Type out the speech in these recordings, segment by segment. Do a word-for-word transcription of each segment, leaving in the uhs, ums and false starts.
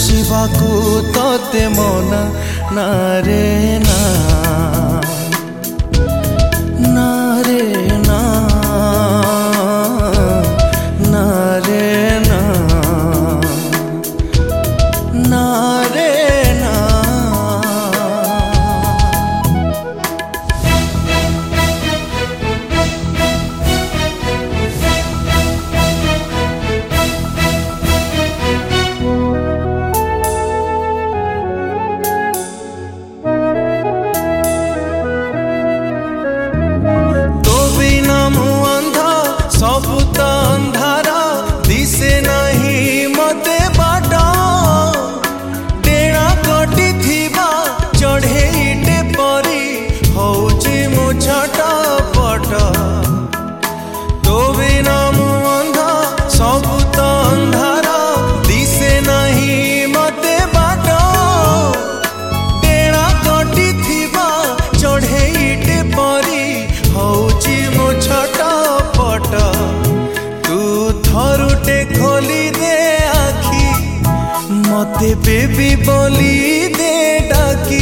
हसिबाकू तोते मना ना रे ना ना रे ना ना रे ना ना रे ना। सबु तो अंधार दिसे नहीं मते बाट टेणा कटी थिबा चढ़ेईटे परी होउची मु छटपट तो बिना मु अंधा सबु तो अंधार दिसे नहीं मते बाट टेणा कटी थिबा चढ़ेईटे परी होउची मु छटपट तू थरुटे खोली दे आखी मते बेबी बोली दे डाकी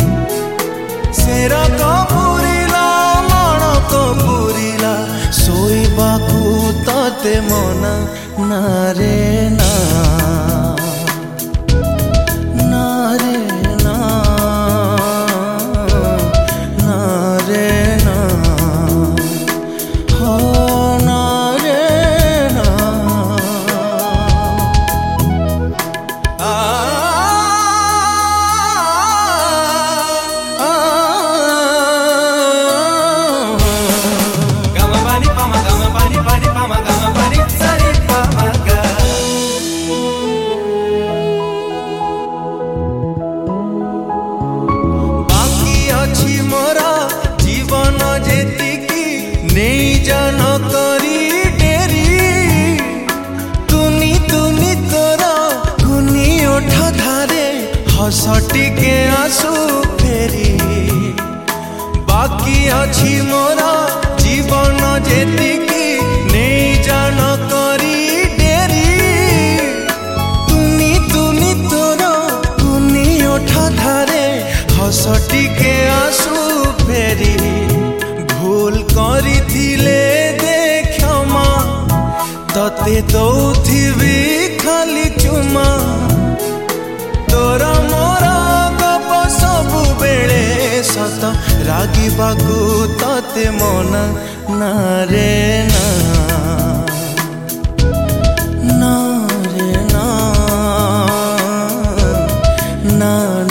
सेरा कपूरीला मन कपूरीला सोईबाकू तते मना ना रे ना ना रे ना ना रे ना हो ना रे ना। आ गम पानी पामा गम पानी पानी पामा गम पानी सरी पामा गा बाकी अछि मोरा जीवन जेतिकी नहीं जान करी डेरी तुनी तुनी तोरा कुनी ओठ धारे हस टिके आसु फेरी बाकी अछि मोरा जीवन जेतिकी नहीं जान करी डेरी तुनी तुनी तोरा कुनी ओठ धारे हस टिके आसु फेरी भूल करी थिले दे क्षमा तते दौथिबी खाली चुमा तोरा मोरा गप सबु बेले सत रागिबाकू तते मना ना रे ना ना रे ना ना